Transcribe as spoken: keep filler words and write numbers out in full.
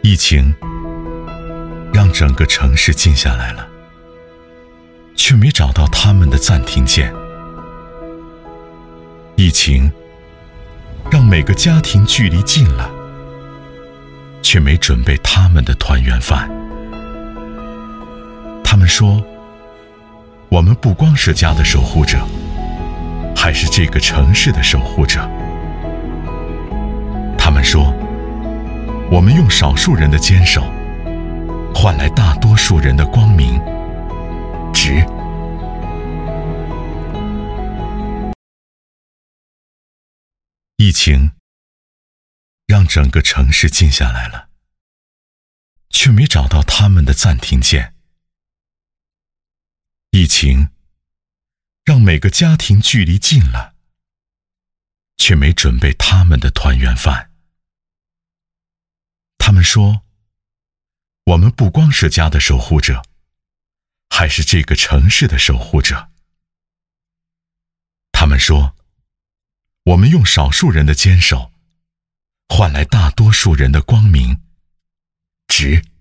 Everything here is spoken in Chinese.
疫情让整个城市静下来了，却没找到他们的暂停键。疫情让每个家庭距离近了，却没准备他们的团圆饭。他们说，我们不光是家的守护者，还是这个城市的守护者。他们说，我们用少数人的坚守换来大多数人的光明，值。疫情让整个城市静下来了，却没找到他们的暂停键。疫情让每个家庭距离近了，却没准备他们的团圆饭。他们说，我们不光是家的守护者，还是这个城市的守护者。他们说，我们用少数人的坚守换来大多数人的光明，值。